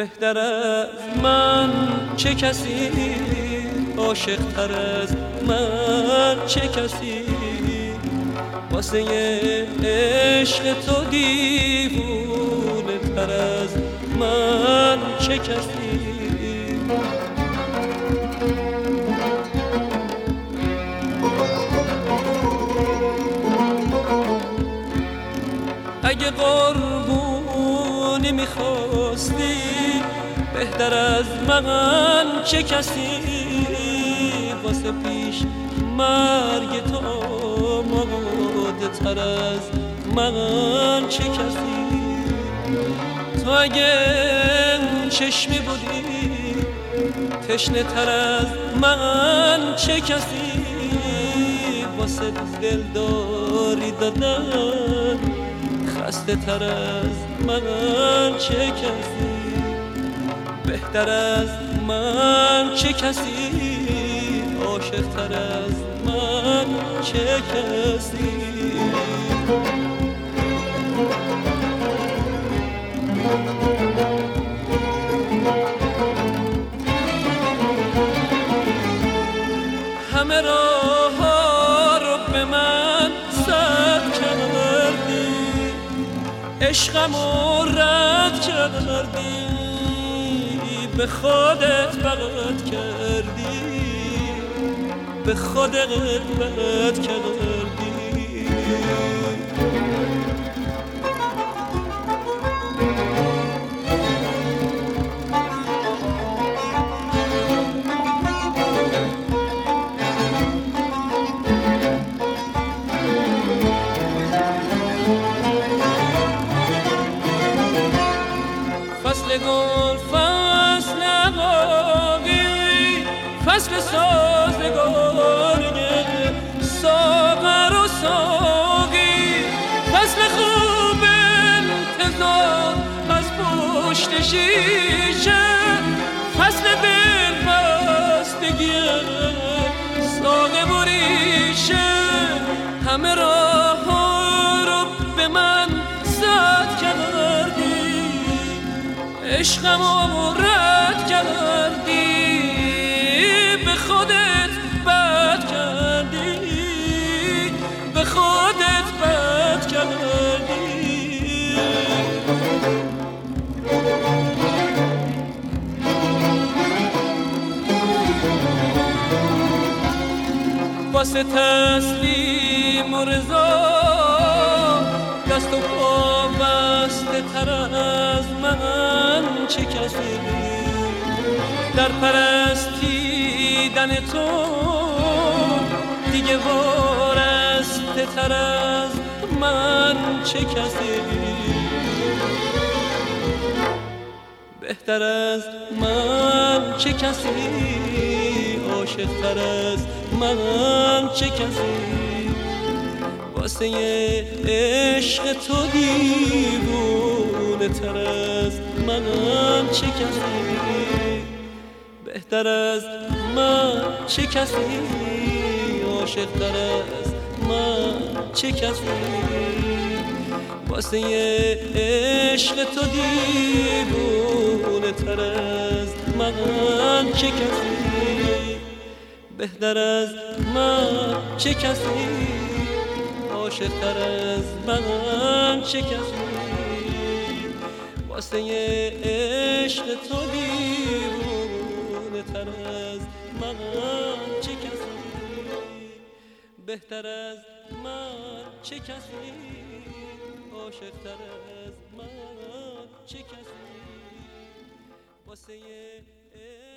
بهتر از من چه کسی، عاشق تر از من چه کسی، واسه عشق تو دیوونه تر از من چه کسی. اگه قربونی میخواستی بهتر از من چه کسی، واسه پیش مرگ تو آماده تر از من چه کسی. تو اگه چشمی بودی تشنه تر از من چه کسی، واسه دلداری دادن خسته تر از من چه کسی. بهتر از من چه کسی، عاشق تر از من چه کسی. همه راه ها رو به من سد کردی، عشقمو رد کردی، به خودت بد کردی، به خودت بد کردی. فصل گل فصل عقاقی، فصل سازگاری ساغر و ساقی، فصل خوب انتظار از پشت شیشه، فصل دلبستگی ساقه و ریشه. همه راه ها رو به من سد کردی، عشقمو رد کردی، به خودت بد کردی، به خودت بد کردی. واسه تسلیم و رضا دست و پا بسته تر از من چه کسی، در پرستیدن تو دیگه وارسته تر از من چه کسی. بهتر از من چه کسی، عاشق تر از من چه کسی، واسه عشق تو دیوونه تر از من چه کسی. بهتر از من چه کسی، عاشق تر از من چه کسی، واسه عشق تو دیوونه تر از من چه کسی. بهتر از من چه کسی، عاشق تر از من چه کسی، واسه عشق تو دیوونه تر از من چه کسی. بهتر از من چه کسی، عاشق تر از من چه کسی، واسه